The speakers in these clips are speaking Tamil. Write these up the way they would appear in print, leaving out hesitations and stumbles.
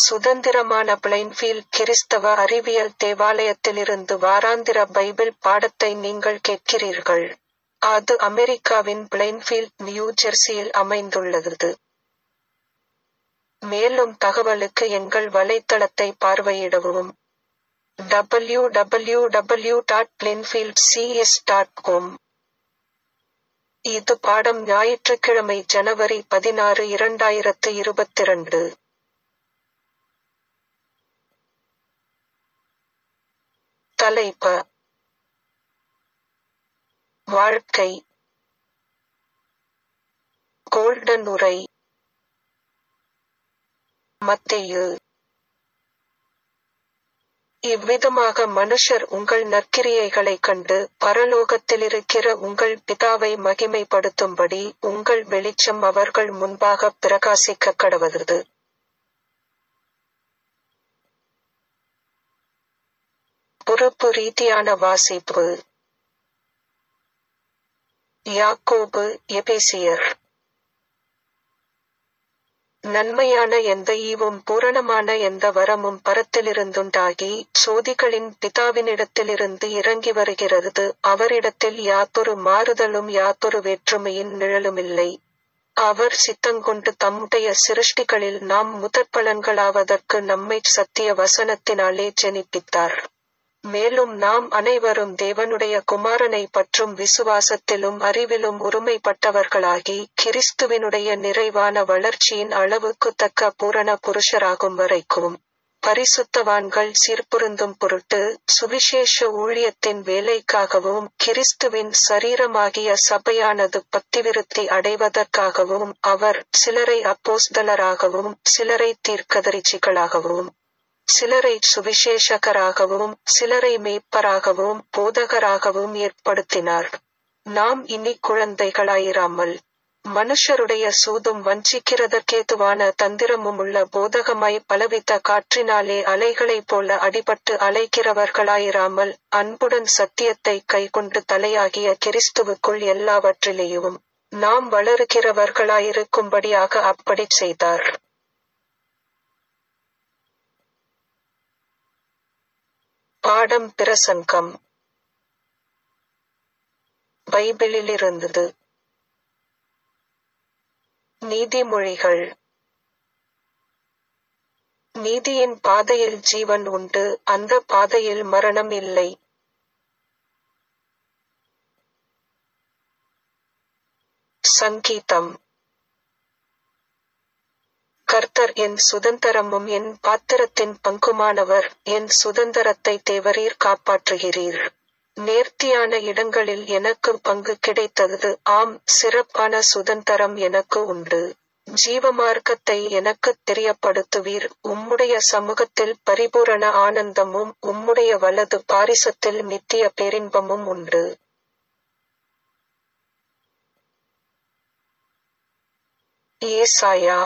சுதந்திரமான பிளைன்ஃபீல்ட் கிறிஸ்தவ அறிவியல் தேவாலயத்திலிருந்து வாராந்திர பைபிள் பாடத்தை நீங்கள் கேட்கிறீர்கள். அது அமெரிக்காவின் பிளைன்ஃபீல்ட், நியூ ஜெர்சியில் அமைந்துள்ளது. மேலும் தகவலுக்கு எங்கள் வலைத்தளத்தை பார்வையிடவும். www.plainfieldcs.com. இது பாடம் ஞாயிற்றுக்கிழமை ஜனவரி 16, 2022. தலைப்பு: வாழ்க்கை. கோல்டன் உரை. மத்தேயு. இவ்விதமாக மனுஷர் உங்கள் நற்கிரியைகளைக் கண்டு பரலோகத்திலிருக்கிற உங்கள் பிதாவை மகிமைப்படுத்தும்படி உங்கள் வெளிச்சம் அவர்கள் முன்பாகப் பிரகாசிக்கக் கடவது. பொறுப்பு ரீதியான வாசிப்பு. யாக்கோபு, எபேசியர். நன்மையான எந்த ஈவும் பூரணமான எந்த வரமும் பரத்திலிருந்துண்டாகி சோதிகளின் பிதாவினிடத்திலிருந்து இறங்கி வருகிறது. அவரிடத்தில் யாதொரு மாறுதலும் யாதொரு வேற்றுமையின் நிழலுமில்லை. அவர் சித்தங்கொண்டு தம்முடைய சிருஷ்டிகளில் நாம் முதற்பலன்களாவதற்கு நம்மைச் சத்திய வசனத்தினாலே ஜெனிப்பித்தார். மேலும் நாம் அனைவரும் தேவனுடைய குமாரனை பற்றும் விசுவாசத்திலும் அறிவிலும் ஒருமைப்பட்டவர்களாகி கிறிஸ்துவினுடைய நிறைவான வளர்ச்சியின் அளவுக்கு தக்க பூரண புருஷராகும் வரைக்கும் பரிசுத்தவான்கள் சீர்பொருந்தும் பொருட்டு சுவிசேஷ ஊழியத்தின் வேலைக்காகவும் கிறிஸ்துவின் சரீரமாகிய சபையானது பக்திவிருத்தி அடைவதற்காகவும் அவர் சிலரை அப்போஸ்தலராகவும் சிலரை தீர்க்கதரிசிகளாகவும் சிலரை சுவிசேஷகராகவும் சிலரை மேய்ப்பராகவும் போதகராகவும் ஏற்படுத்தினார். நாம் இனி குழந்தைகளாயிராமல் மனுஷருடைய சூதும் வஞ்சிக்கிறதற்கேதுவான தந்திரமுமுள்ள போதகமாய் பலவித காற்றினாலே அலைகளைப் போல அடிபட்டு அலைகிறவர்களாயிராமல் அன்புடன் சத்தியத்தை கைக்கொண்டு தலையாகிய கிறிஸ்துவுக்குள் எல்லாவற்றிலேயும் நாம் வளருகிறவர்களாயிருக்கும்படியாக அப்படிச் செய்தார். பாடம் பிரசங்கம். பைபிளிலிருந்து. நீதிமொழிகள். நீதியின் பாதையில் ஜீவன் உண்டு, அந்த பாதையில் மரணம் இல்லை. சங்கீதம். கர்த்தர் என் சுதந்தரமும் என் பாத்திரத்தின் பங்குமானவர். என் சுதந்தரத்தை தேவரீர் காப்பாற்றுகிறீர். நேர்த்தியான இடங்களில் எனக்கு பங்கு கிடைத்தது. ஆம், சிறப்பான சுதந்தரம் எனக்கு உண்டு. ஜீவமார்க்கத்தை எனக்குத் தெரியப்படுத்துவீர். உம்முடைய சமூகத்தில் பரிபூரண ஆனந்தமும் உம்முடைய வலது பாரிசத்தில் நித்திய பேரின்பமும் உண்டு. ஏசாயா.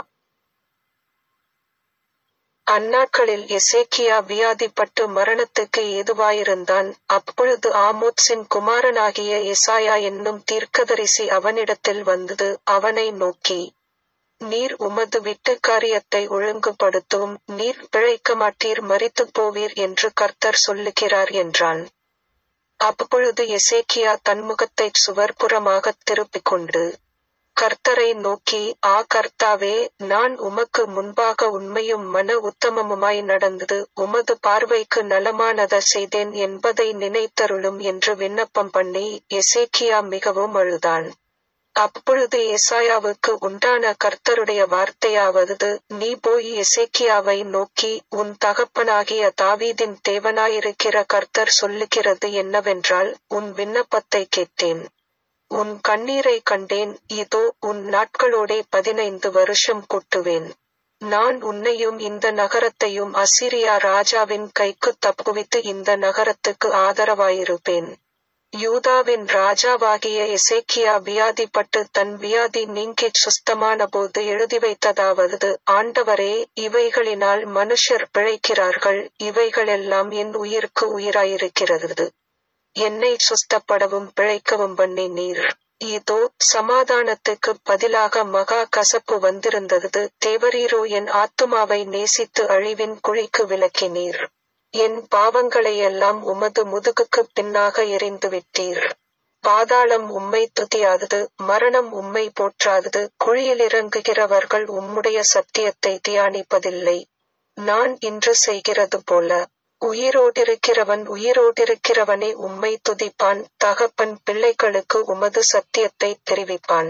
அந்நாட்களில் எசேக்கியா வியாதிப்பட்டு மரணத்துக்கு ஏதுவாயிருந்தான். அப்பொழுது ஆமோத்சின் குமாரனாகிய எசாயா என்னும் தீர்க்கதரிசி அவனிடத்தில் வந்து அவனை நோக்கி, நீர் உமது வீட்டு காரியத்தை ஒழுங்குபடுத்தும், நீர் பிழைக்க மாட்டீர், மரித்துப் போவீர் என்று கர்த்தர் சொல்லுகிறார் என்றான். அப்பொழுது எசேக்கியா தன் முகத்தைச் சுவர்புறமாகத் திருப்பிக் கொண்டு கர்த்தரை நோக்கி, ஆ கர்த்தாவே, நான் உமக்கு முன்பாக உண்மையும் மன உத்தமமுமாய் நடந்து உமது பார்வைக்கு நலமானத செய்தேன் என்பதை நினைத்தருளும் என்று விண்ணப்பம் பண்ணி எசேக்கியா மிகவும் அழுதான். அப்பொழுது எசாயாவுக்கு உண்டான கர்த்தருடைய வார்த்தையாவது, நீ போய் எசேக்கியாவை நோக்கி, உன் தகப்பனாகிய தாவீதின் தேவனாயிருக்கிற கர்த்தர் சொல்லுகிறது என்னவென்றால், உன் விண்ணப்பத்தை கேட்டேன், உன் கண்ணீரை கண்டேன். இதோ உன் நாட்களோடே 15 வருஷம் கூட்டுவேன். நான் உன்னையும் இந்த நகரத்தையும் அசீரியா ராஜாவின் கைக்குத் தப்புவித்து இந்த நகரத்துக்கு ஆதரவாயிருப்பேன். யூதாவின் ராஜாவாகிய எசேக்கியா வியாதிப்பட்டு தன் வியாதி நீங்கிச் சுஸ்தமான போது எழுதிவைத்ததாவது, ஆண்டவரே, இவைகளினால் மனுஷர் பிழைக்கிறார்கள், இவைகளெல்லாம் என் உயிருக்கு உயிராயிருக்கிறது. என்னை சுஸ்தப்படவும் பிழைக்கவும் பண்ணி நீர். இதோ சமாதானத்துக்குப் பதிலாக மகா கசப்பு வந்திருந்தது. தேவரீரோ என் ஆத்துமாவை நேசித்து அழிவின் குழிக்கு விலக்கினீர். என் பாவங்களையெல்லாம் உமது முதுகுக்குப் பின்னாக எறிந்துவிட்டீர். பாதாளம் உம்மை துதியாதது, மரணம் உம்மை போற்றாதது. குழியிலிறங்குகிறவர்கள் உம்முடைய சத்தியத்தை தியானிப்பதில்லை. நான் இன்று செய்கிறது போல உயிரோடிருக்கிறவனே உம்மை துதிப்பான். தகப்பன் பிள்ளைகளுக்கு உமது சத்தியத்தை தெரிவிப்பான்.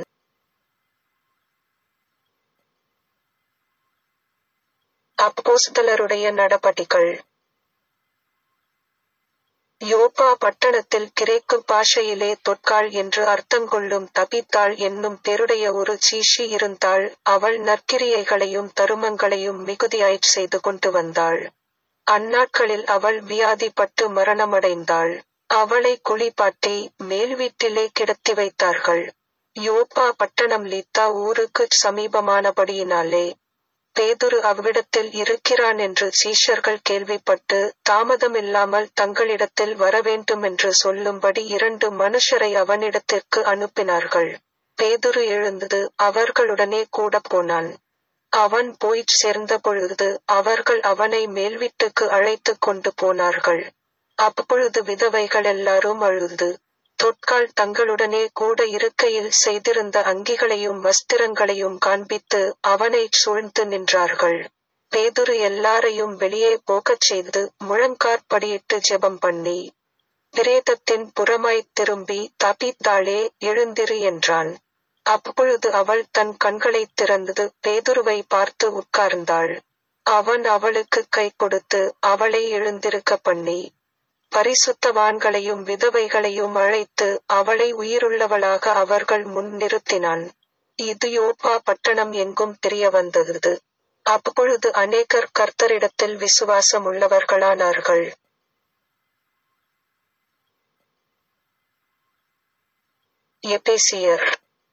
அப்போஸ்தலருடைய நடபடிகள். யோப்பா பட்டணத்தில் கிரேக்கு பாஷையிலே தொட்காள் என்று அர்த்தங்கொள்ளும் தபித்தாள் என்னும் பேருடைய ஒரு சீஷி இருந்தாள். அவள் நற்கிரியைகளையும் தருமங்களையும் மிகுதியாய்ச் செய்து கொண்டு வந்தாள். அந்நாட்களில் அவள் வியாதிப்பட்டு மரணமடைந்தாள். அவளை குளிப்பாட்டி மேல் வீட்டிலே கிடத்தி வைத்தார்கள். யோப்பா பட்டணம் லீத்தா ஊருக்குச் சமீபமானபடியினாலே பேதுரு அவ்விடத்தில் இருக்கிறான் என்று சீஷர்கள் கேள்விப்பட்டு தாமதமில்லாமல் தங்களிடத்தில் வரவேண்டுமென்று சொல்லும்படி 2 மனுஷரை அவனிடத்திற்கு அனுப்பினார்கள். பேதுரு எழுந்து அவர்களுடனே கூடப் போனான். அவன் போய்ச் சேர்ந்தபொழுது அவர்கள் அவனை மேல்வீட்டுக்கு அழைத்துக் கொண்டு போனார்கள். அப்பொழுது விதவைகளெல்லாரும் அழுது தொட்காள் தங்களுடனே கூட இருக்கையில் செய்திருந்த அங்கிகளையும் வஸ்திரங்களையும் காண்பித்து அவனைச் சூழ்ந்து நின்றார்கள். பேதுரு எல்லாரையும் வெளியே போகச் செய்து முழங்காற்படியிட்டு ஜெபம் பண்ணி பிரேதத்தின் புறமாய்த் திரும்பி, தபித்தாளே, எழுந்திரு என்றான். அப்பொழுது அவள் தன் கண்களைத் திறந்து பேதுருவை பார்த்து உட்கார்ந்தாள். அவன் அவளுக்குக் கை கொடுத்து அவளை எழுந்திருக்க பண்ணி பரிசுத்தவான்களையும் விதவைகளையும் அழைத்து அவளை உயிருள்ளவளாக அவர்கள் முன் நிறுத்தினான். இது யோப்பா பட்டணம் எங்கும் தெரிய வந்தது. அப்பொழுது அநேகர் கர்த்தரிடத்தில் விசுவாசமுள்ளவர்களானார்கள். எபேசியர்.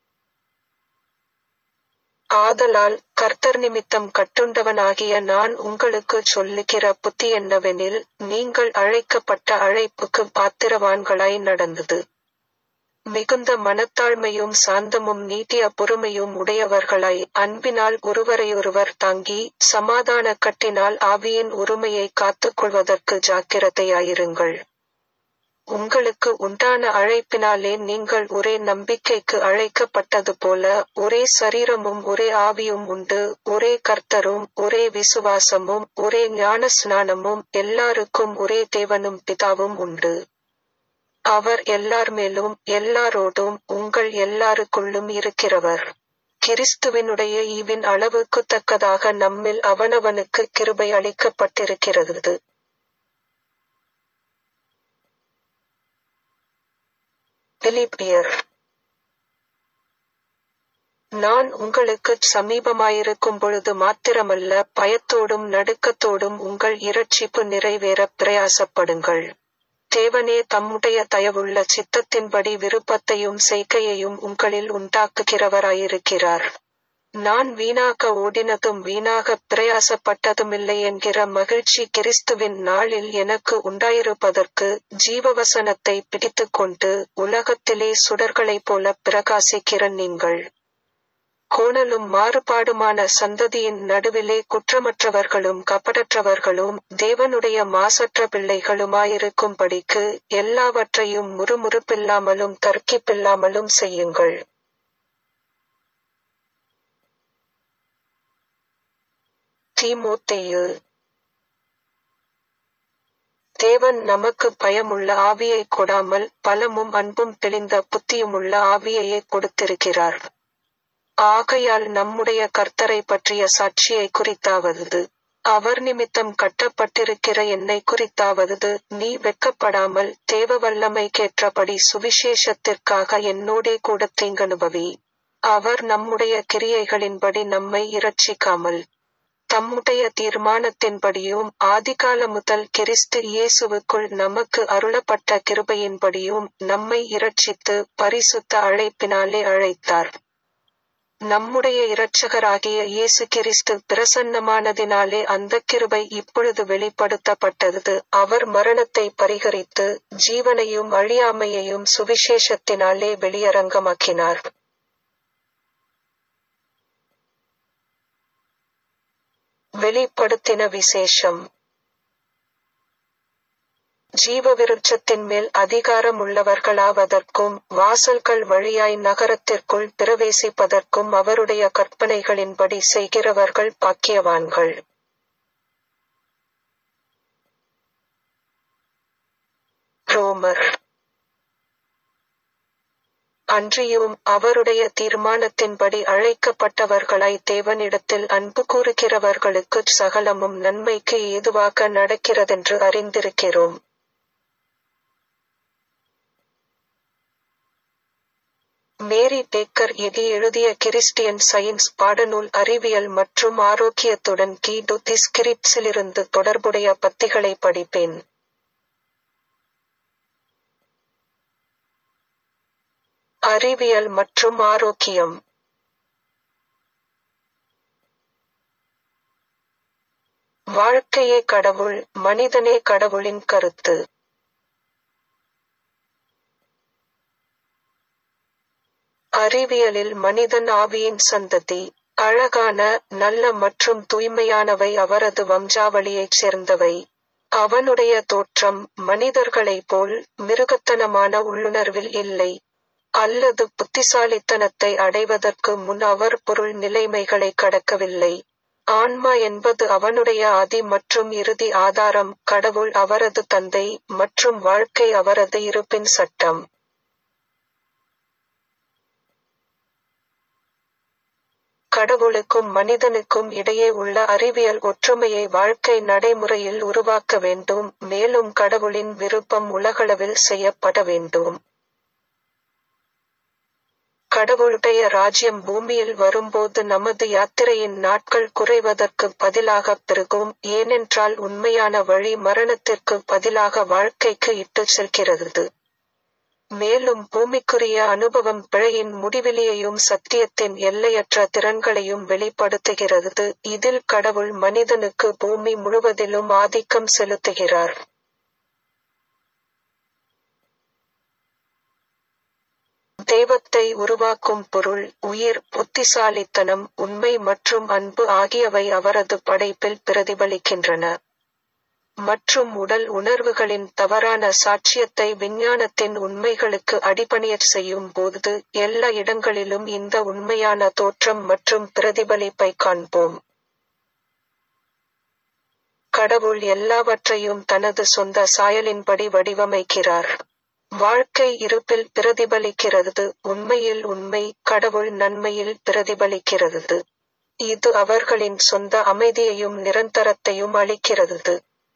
ஆதலால் கர்த்தர் நிமித்தம் கட்டுண்டவனாகிய நான் உங்களுக்குச் சொல்லுகிற புத்தி என்னவெனில், நீங்கள் அழைக்கப்பட்ட அழைப்புக்கு பாத்திரவான்களாய் நடந்தது மிகுந்த மனத்தாழ்மையும் சாந்தமும் நீட்டிய பொறுமையும் உடையவர்களாய் அன்பினால் ஒருவரையொருவர் தாங்கி சமாதான கட்டினால் ஆவியின் உரிமையை காத்துக்கொள்வதற்கு ஜாக்கிரதையாயிருங்கள். உங்களுக்கு உண்டான அழைப்பினாலே நீங்கள் ஒரே நம்பிக்கைக்கு அழைக்கப்பட்டது போல ஒரே சரீரமும் ஒரே ஆவியும் உண்டு, ஒரே கர்த்தரும் ஒரே விசுவாசமும் ஒரே ஞானஸ்நானமும் எல்லாருக்கும் ஒரே தேவனும் பிதாவும் உண்டு. அவர் எல்லார் மேலும் எல்லாரோடும் உங்கள் எல்லாருக்குள்ளும் இருக்கிறவர். கிறிஸ்துவினுடைய ஈவின் அளவுக்குத் தக்கதாக நம்மில் அவனவனுக்கு கிருபை அளிக்கப்பட்டிருக்கிறது. பிலிப்பியர். நான் உங்களுக்குச் சமீபமாயிருக்கும் பொழுது மாத்திரமல்ல, பயத்தோடும் நடுக்கத்தோடும் உங்கள் இரட்சிப்பு நிறைவேறப் பிரயாசப்படுங்கள். தேவனே தம்முடைய தயவுள்ள சித்தத்தின்படி விருப்பத்தையும் செய்கையையும் உங்களில் உண்டாக்குகிறவராயிருக்கிறார். நான் வீணாக ஓடினதும் வீணாகப் பிரயாசப்பட்டதுமில்லை என்கிற மகிழ்ச்சி கிறிஸ்துவின் நாளில் எனக்கு உண்டாயிருப்பதற்கு ஜீவவசனத்தை பிடித்துக்கொண்டு உலகத்திலே சுடர்களைப் போல பிரகாசிக்கிற நீங்கள் கோணலும் மாறுபாடுமான சந்ததியின் நடுவிலே குற்றமற்றவர்களும் கபடற்றவர்களும் தேவனுடைய மாசற்ற பிள்ளைகளுமாயிருக்கும்படிக்கு எல்லாவற்றையும் முறுமுறுப்பில்லாமலும் தர்க்கிப்பில்லாமலும் செய்யுங்கள். தீமோத்தேயு. தேவன் நமக்கு பயமுள்ள ஆவியை கொடாமல் பலமும் அன்பும் தெளிந்த புத்தியுமுள்ள ஆவியையே கொடுத்திருக்கிறார். ஆகையால் நம்முடைய கர்த்தரை பற்றிய சாட்சியை குறித்தாவது, அவர் நிமித்தம் கட்டப்பட்டிருக்கிற என்னை குறித்தாவது, நீ வெட்கப்படாமல் தேவ வல்லமைக்கேற்றபடி சுவிசேஷத்திற்காக என்னோடே கூட தீங்கனுபவி. அவர் நம்முடைய கிரியைகளின்படி நம்மை இரட்சிக்காமல் தம்முடைய தீர்மானத்தின்படியும் ஆதிகால முதல் கிறிஸ்து இயேசுவுக்குள் நமக்கு அருளப்பட்ட கிருபையின்படியும் நம்மை இரட்சித்து பரிசுத்த அழைப்பினாலே அழைத்தார். நம்முடைய இரட்சகராகிய இயேசு கிறிஸ்து பிரசன்னமானதினாலே அந்தக் கிருபை இப்பொழுது வெளிப்படுத்தப்பட்டது. அவர் மரணத்தை பரிகரித்து, ஜீவனையும் அழியாமையையும் சுவிசேஷத்தினாலே வெளியரங்கமாக்கினார். வெளிப்படுத்தின விசேஷம். ஜீவவிருட்சத்தின் மேல் அதிகாரம் உள்ளவர்களாவதற்கும் வாசல்கள் வழியாய் நகரத்திற்குள் பிரவேசிப்பதற்கும் அவருடைய கற்பனைகளின்படி செய்கிறவர்கள் பாக்கியவான்கள். ரோமர். அன்றியும் அவருடைய தீர்மானத்தின்படி அழைக்கப்பட்டவர்களாய் தேவனிடத்தில் அன்பு கூறுகிறவர்களுக்குச் சகலமும் நன்மைக்கு ஏதுவாக நடக்கிறதென்று அறிந்திருக்கிறோம். மேரி பேக்கர் எழுதிய கிறிஸ்டியன் சயின்ஸ் பாடநூல் அறிவியல் மற்றும் ஆரோக்கியத்துடன் கீடு தி ஸ்கிரிப்ட்ஸிலிருந்து தொடர்புடைய பத்திகளை படிப்பேன். அறிவியல் மற்றும் ஆரோக்கியம். வாழ்க்கையே கடவுள், மனிதனே கடவுளின் கருத்து. அறிவியலில் மனிதன் ஆவியின் சந்ததி. அழகான, நல்ல மற்றும் தூய்மையானவை அவரது வம்சாவளியைச் சேர்ந்தவை. அவனுடைய தோற்றம் மனிதர்களைப் போல் மிருகத்தனமான உள்ளுணர்வில் இல்லை, அல்லது புத்திசாலித்தனத்தை அடைவதற்கு முன் அவர் பொருள் நிலைமைகளை கடக்கவில்லை. ஆன்மா என்பது அவனுடைய ஆதி மற்றும் இறுதி ஆதாரம். கடவுள் அவரது தந்தை மற்றும் வாழ்க்கை அவரது இருப்பின் சட்டம். கடவுளுக்கும் மனிதனுக்கும் இடையே உள்ள அறிவியல் ஒற்றுமையை வாழ்க்கை நடைமுறையில் உருவாக்க வேண்டும், மேலும் கடவுளின் விருப்பம் உலகளவில் செய்யப்பட வேண்டும். கடவுளுடைய ராஜ்யம் பூமியில் வரும்போது நமது யாத்திரையின் நாட்கள் குறைவதற்கு பதிலாக பெருகும், ஏனென்றால் உண்மையான வழி மரணத்திற்கு பதிலாக வாழ்க்கைக்கு இட்டுச் செல்கிறது. மேலும் பூமிக்குரிய அனுபவம் பிழையின் முடிவிலியையும் சத்தியத்தின் எல்லையற்ற திறன்களையும் வெளிப்படுத்துகிறது, இதில் கடவுள் மனிதனுக்கு பூமி முழுவதிலும் ஆதிக்கம் செலுத்துகிறார். தெய்வத்தை உருவாக்கும் பொருள், உயிர், புத்திசாலித்தனம், உண்மை மற்றும் அன்பு ஆகியவை அவரது படைப்பில் பிரதிபலிக்கின்றன. மற்றும் உடல் உணர்வுகளின் தவறான சாட்சியத்தை விஞ்ஞானத்தின் உண்மைகளுக்கு அடிபணியச் செய்யும் போது எல்லா இடங்களிலும் இந்த உண்மையான தோற்றம் மற்றும் பிரதிபலிப்பை காண்போம். கடவுள் எல்லாவற்றையும் தனது சொந்த சாயலின்படி வடிவமைக்கிறார். வாழ்க்கை இருப்பில் பிரதிபலிக்கிறது, உண்மையில் உண்மை, கடவுள் நன்மையில் பிரதிபலிக்கிறது. இது அவர்களின் சொந்த அமைதியையும் நிரந்தரத்தையும் அளிக்கிறது.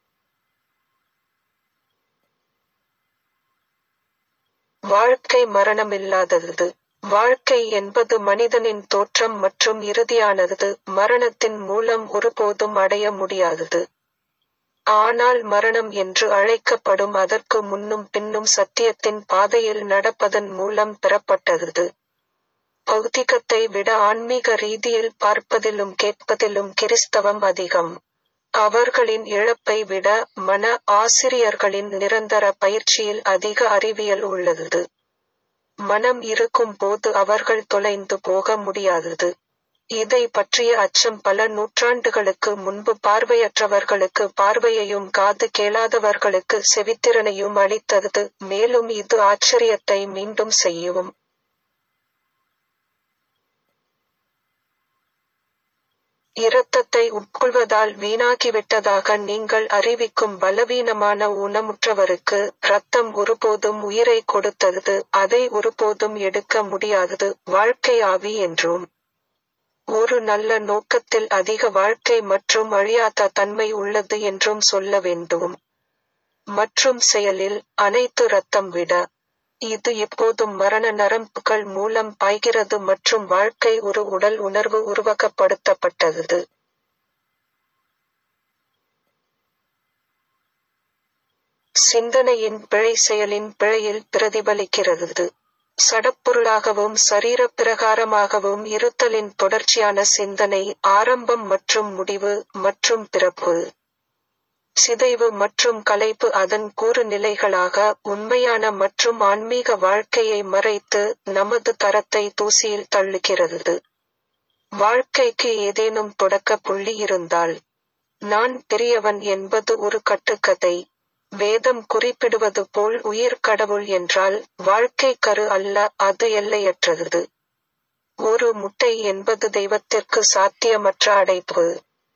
வாழ்க்கை மரணமில்லாதது. வாழ்க்கை என்பது மனிதனின் தோற்றம் மற்றும் இறுதியானது, மரணத்தின் மூலம் ஒருபோதும் அடைய முடியாதது. ஆனால் மரணம் என்று அழைக்கப்படும் அதற்கு முன்னும் பின்னும் சத்தியத்தின் பாதையில் நடப்பதன் மூலம் பெறப்பட்டது. பௌதிகத்தை விட ஆன்மீக ரீதியில் பார்ப்பதிலும் கேட்பதிலும் கிறிஸ்தவம் அதிகம். அவர்களின் இழப்பை விட மன ஆசிரியர்களின் நிரந்தர பயிற்சியில் அதிக அறிவியல் உள்ளது. மனம் இருக்கும் போது அவர்கள் தொலைந்து போக முடியாதது. இதை பற்றிய அச்சம் பல நூற்றாண்டுகளுக்கு முன்பு பார்வையற்றவர்களுக்கு பார்வையையும் காது கேளாதவர்களுக்கு செவித்திறனையும் அளித்தது, மேலும் இது ஆச்சரியத்தை மீண்டும் செய்யும். இரத்தத்தை உட்கொள்வதால் வீணாகிவிட்டதாக நீங்கள் அறிவிக்கும் பலவீனமான ஊனமுற்றவருக்கு, இரத்தம் ஒருபோதும் உயிரை கொடுத்தது, அதை ஒருபோதும் எடுக்க முடியாதது, வாழ்க்கை ஆவி என்றும். ஒரு நல்ல நோக்கத்தில் அதிக வாழ்க்கை மற்றும் அழியாத தன்மை உள்ளது என்றும் சொல்ல வேண்டும். மற்றும் செயலில், அனைத்து இரத்தம் விட. இது எப்போதும் மரண நரம்புகள் மூலம் பாய்கிறது மற்றும் வாழ்க்கை ஒரு உடல் உணர்வு உருவகப்படுத்தப்பட்டது. சிந்தனையின் பிழை செயலின் பிழையில் பிரதிபலிக்கிறது. சடப்பொருளாகவும் சரீரப் பிரகாரமாகவும் இருத்தலின் தொடர்ச்சியான சிந்தனை, ஆரம்பம் மற்றும் முடிவு, மற்றும் பிறப்பு. சிதைவு மற்றும் கலைப்பு அதன் கூறு நிலைகளாக உண்மையான மற்றும் ஆன்மீக வாழ்க்கையை மறைத்து நமது தரத்தை தூசியில் தள்ளுகிறது. வாழ்க்கைக்கு ஏதேனும் தொடக்க புள்ளி இருந்தால், நான் பெரியவன் என்பது ஒரு கட்டுக்கதை. வேதம் குறிப்பிடுவது போல் உயிர் கடவுள் என்றால் வாழ்க்கை கரு அல்ல, அது எல்லையற்றது. ஒரு முட்டை என்பது தெய்வத்திற்கு சாத்தியமற்ற அடைப்பு.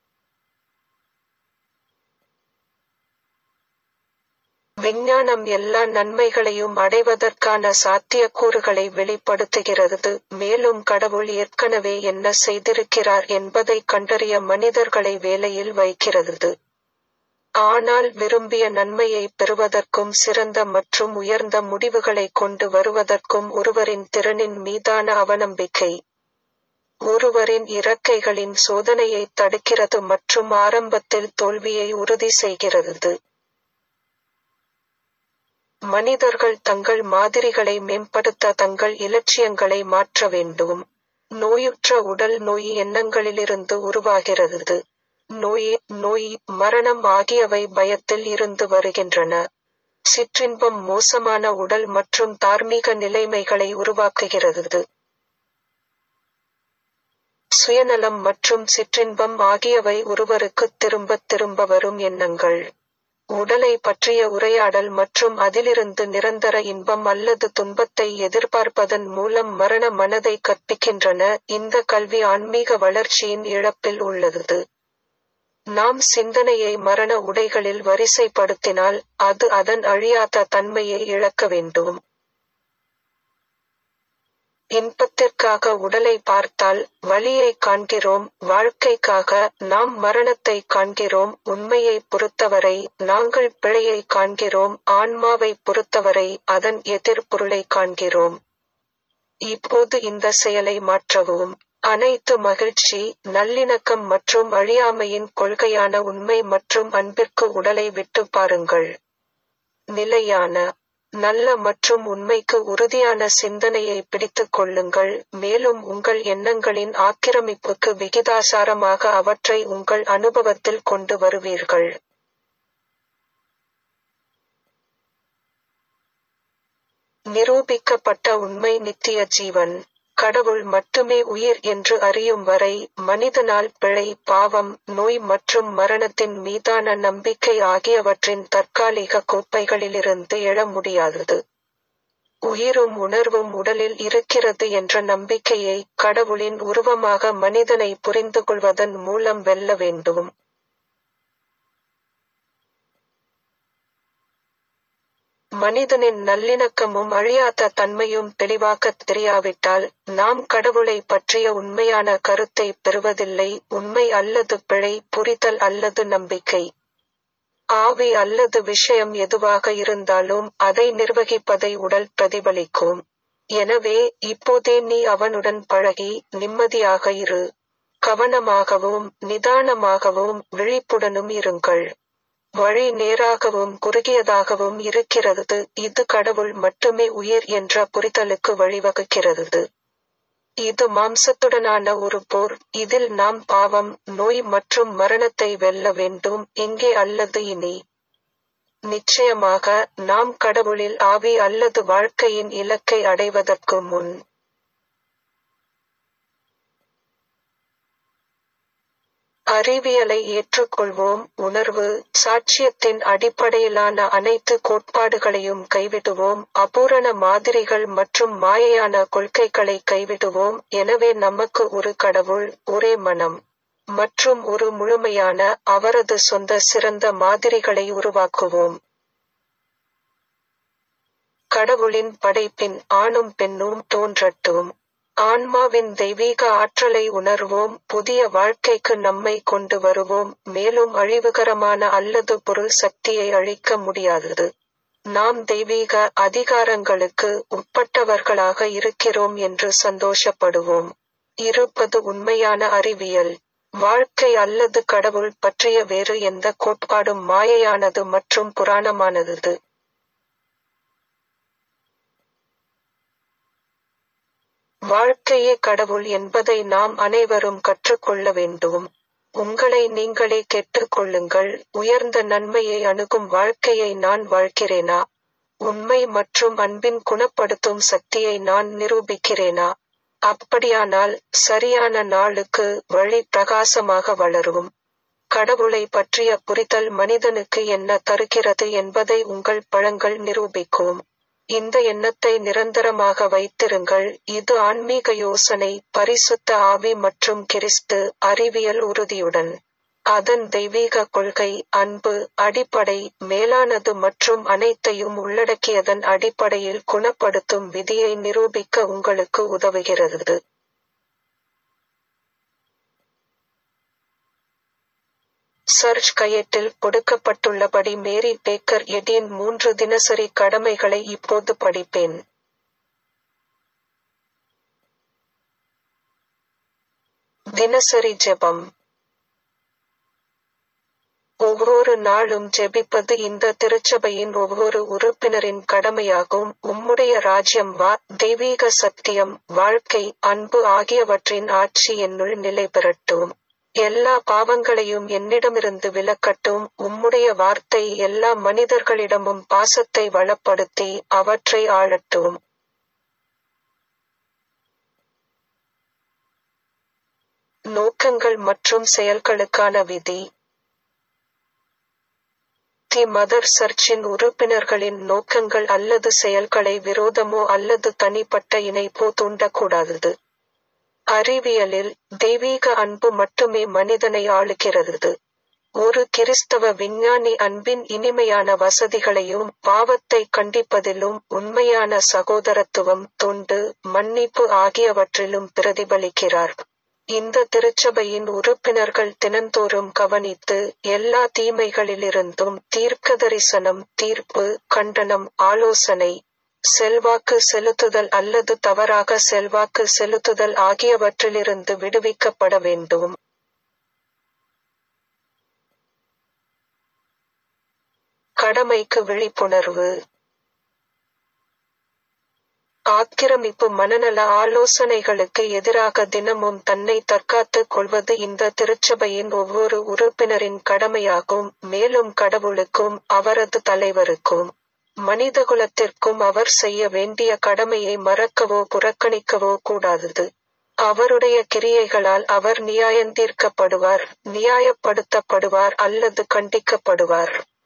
விஞ்ஞானம் எல்லா நன்மைகளையும் அடைவதற்கான சாத்தியக்கூறுகளை வெளிப்படுத்துகிறது, மேலும் கடவுள் ஏற்கனவே என்ன செய்திருக்கிறார் என்பதைக் கண்டறிய மனிதர்களை வேலையில் வைக்கிறது. ஆனால் விரும்பிய நன்மையை பெறுவதற்கும் சிறந்த மற்றும் உயர்ந்த முடிவுகளை கொண்டு வருவதற்கும் ஒருவரின் திறனின் மீதான அவநம்பிக்கை ஒருவரின் இறக்கைகளின் சோதனையை தடுக்கிறது மற்றும் ஆரம்பத்தில் தோல்வியை உறுதி செய்கிறது. மனிதர்கள் தங்கள் மாதிரிகளை மேம்படுத்த தங்கள் இலட்சியங்களை மாற்ற வேண்டும். நோயுற்ற உடல் நோய் எண்ணங்களிலிருந்து உருவாகிறது. நோய், மரணம் ஆகியவை பயத்தில் இருந்து வருகின்றன. சிற்றின்பம் மோசமான உடல் மற்றும் தார்மீக நிலைமைகளை உருவாக்குகிறது. சுயநலம் மற்றும் சிற்றின்பம் ஆகியவை ஒருவருக்கு திரும்பத் திரும்ப வரும் எண்ணங்கள். உடலை பற்றிய உரையாடல் மற்றும் அதிலிருந்து நிரந்தர இன்பம் அல்லது துன்பத்தை எதிர்பார்ப்பதன் மூலம் மரண மனதை கற்பிக்கின்றன. இந்த கல்வி ஆன்மீக வளர்ச்சியின் இழப்பில் உள்ளது. நாம் சிந்தனையை மரண உடைகளில் வரிசைப்படுத்தினால் அது அதன் அழியாத தன்மையை இழக்க வேண்டும். இன்பத்திற்காக உடலை பார்த்தால் வலியை காண்கிறோம், வாழ்க்கைக்காக நாம் மரணத்தை காண்கிறோம். உண்மையை பொறுத்தவரை நாங்கள் பிழையை காண்கிறோம், ஆன்மாவை பொறுத்தவரை அதன் எதிர்பொருளை காண்கிறோம். இப்போது இந்த செயலை மாற்றவும். அனைத்து மகிழ்ச்சி, நல்லிணக்கம் மற்றும் அழியாமையின் கொள்கையான உண்மை மற்றும் அன்பிற்கு உடலை விட்டு பாருங்கள். நிலையான, நல்ல மற்றும் உண்மைக்கு உறுதியான சிந்தனையை பிடித்துக் கொள்ளுங்கள், மேலும் உங்கள் எண்ணங்களின் ஆக்கிரமிப்புக்கு விகிதாசாரமாக அவற்றை உங்கள் அனுபவத்தில் கொண்டு வருவீர்கள். நிரூபிக்கப்பட்ட உண்மை நித்திய ஜீவன். கடவுள் மட்டுமே உயிர் என்று அறியும் வரை மனிதனால் பிழை, பாவம், நோய் மற்றும் மரணத்தின் மீதான நம்பிக்கை ஆகியவற்றின் தற்காலிக கோப்பைகளிலிருந்து எழ முடியாதது. உயிரும் உணர்வும் உடலில் இருக்கிறது என்ற நம்பிக்கையை கடவுளின் உருவமாக மனிதனை புரிந்துகொள்வதன் மூலம் வெல்ல வேண்டும். மனிதனின் நல்லிணக்கமும் அழியாத தன்மையும் தெளிவாகத் தெரியாவிட்டால் நாம் கடவுளை பற்றிய உண்மையான கருத்தை பெறுவதில்லை. உண்மை அல்லது பிழை, புரிதல் அல்லது நம்பிக்கை, ஆவி அல்லது விஷயம் எதுவாக இருந்தாலும் அதை நிர்வகிப்பதை உடல் பிரதிபலிக்கும். எனவே இப்போதே நீ அவனுடன் பழகி நிம்மதியாக இரு. கவனமாகவும் நிதானமாகவும் விழிப்புடனும் இருங்கள். வழி நேராகவும் குறுகியதாகவும் இருக்கிறது, இது கடவுள் மட்டுமே உயிர் என்ற புரிதலுக்கு வழிவகுக்கிறது. இது மாம்சத்துடனான ஒரு போர், இதில் நாம் பாவம், நோய் மற்றும் மரணத்தை வெல்ல வேண்டும், எங்கே அல்லது இனி. நிச்சயமாக நாம் கடவுளில் ஆவி அல்லது வாழ்க்கையின் இலக்கை அடைவதற்கு முன். அறிவியலை ஏற்றுக்கொள்வோம். உணர்வு, சாட்சியத்தின் அடிப்படையிலான அனைத்து கோட்பாடுகளையும் கைவிடுவோம். அபூரண மாதிரிகள் மற்றும் மாயையான கொள்கைகளை கைவிடுவோம். எனவே நமக்கு ஒரு கடவுள், ஒரே மனம் மற்றும் ஒரு முழுமையான, அவரது சொந்த சிறந்த மாதிரிகளை உருவாக்குவோம். கடவுளின் படைப்பின் ஆணும் பெண்ணும் தோன்றட்டும். ஆன்மாவின் தெய்வீக ஆற்றலை உணர்வோம். புதிய வாழ்க்கைக்கு நம்மை கொண்டு வருவோம், மேலும் அழிவுகரமான அல்லது பொருள் சக்தியை அழிக்க முடியாதது. நாம் தெய்வீக அதிகாரங்களுக்கு உட்பட்டவர்களாக இருக்கிறோம் என்று சந்தோஷப்படுவோம். இருப்பது உண்மையான அறிவியல். வாழ்க்கை அல்லது கடவுள் பற்றிய வேறு எந்த கோட்பாடும் மாயையானது மற்றும் புராணமானது. வாழ்க்கையே கடவுள் என்பதை நாம் அனைவரும் கற்றுக்கொள்ள வேண்டும். உங்களை நீங்களே கேட்டுக்கொள்ளுங்கள், உயர்ந்த நன்மையை அணுகும் வாழ்க்கையை நான் வாழ்கிறேனா? உண்மை மற்றும் அன்பின் குணப்படுத்தும் சக்தியை நான் நிரூபிக்கிறேனா? அப்படியானால், சரியான நாளுக்கு வழி பிரகாசமாக வளரும். கடவுளை பற்றிய புரிதல் மனிதனுக்கு என்ன தருகிறது என்பதை உங்கள் பழங்கள் நிரூபிக்கும். இந்த எண்ணத்தை நிரந்தரமாக வைத்திருங்கள். இது ஆன்மீக யோசனை, பரிசுத்த ஆவி மற்றும் கிறிஸ்து அறிவியல் உறுதியுடன் அதன் தெய்வீக கொள்கை, அன்பு, அடிப்படை, மேலானது மற்றும் அனைத்தையும் உள்ளடக்கியதன் அடிப்படையில் குணப்படுத்தும் விதியை நிரூபிக்க உங்களுக்கு உதவுகிறது. சர்ச் கையேட்டில் கொடுக்கப்பட்டுள்ளபடி மேரி பேக்கர் எடின் 3 தினசரி கடமைகளை இப்போது படிப்பேன். தினசரி ஜெபம். ஒவ்வொரு நாளும் ஜெபிப்பது இந்த திருச்சபையின் ஒவ்வொரு உறுப்பினரின் கடமையாகும். உம்முடைய ராஜ்யம் வா, தெய்வீக சத்தியம், வாழ்க்கை, அன்பு ஆகியவற்றின் ஆட்சி என்னுள் நிலை பெறட்டும். எல்லா பாவங்களையும் என்னிடமிருந்து விலக்கட்டும். உம்முடைய வார்த்தை எல்லா மனிதர்களிடமும் பாசத்தை வளப்படுத்தி அவற்றை ஆளட்டும். நோக்கங்கள் மற்றும் செயல்களுக்கான விதி. தி மதர் சர்ச்சின் உறுப்பினர்களின் நோக்கங்கள் அல்லது செயல்களை விரோதமோ அல்லது தனிப்பட்ட இணைப்போ தூண்டக்கூடாது. அறிவியலில், தெய்வீக அன்பு மட்டுமே மனிதனை ஆளுகிறது. ஒரு கிறிஸ்தவ விஞ்ஞானி அன்பின் இனிமையான வசதிகளையும் பாவத்தை கண்டிப்பதிலும் உண்மையான சகோதரத்துவம், தொண்டு, மன்னிப்பு ஆகியவற்றிலும் பிரதிபலிக்கிறார். இந்த திருச்சபையின் உறுப்பினர்கள் தினந்தோறும் கவனித்து, எல்லா தீமைகளிலிருந்தும் தீர்க்கதரிசனம், தீர்ப்பு, கண்டனம், ஆலோசனை, செல்வாக்கு செலுத்துதல் அல்லது தவறாக செல்வாக்கு செலுத்துதல் ஆகியவற்றிலிருந்து விடுவிக்கப்பட வேண்டும். கடமைக்கு விழிப்புணர்வு. ஆக்கிரமிப்பு மனநல ஆலோசனைகளுக்கு எதிராக தினமும் தன்னை தற்காத்துக் கொள்வது இந்த திருச்சபையின் ஒவ்வொரு உறுப்பினரின் கடமையாகும். மேலும் கடவுளுக்கும் அவரது தலைவருக்கும் மனிதகுலத்திற்கும் அவர் செய்ய வேண்டிய கடமையை மறக்கவோ புறக்கணிக்கவோ கூடாது. அவருடைய கிரியைகளால் அவர் நியாயந்தீர்க்கப்படுவார், நியாயப்படுத்தப்படுவார் அல்லது கண்டிக்கப்படுவார்.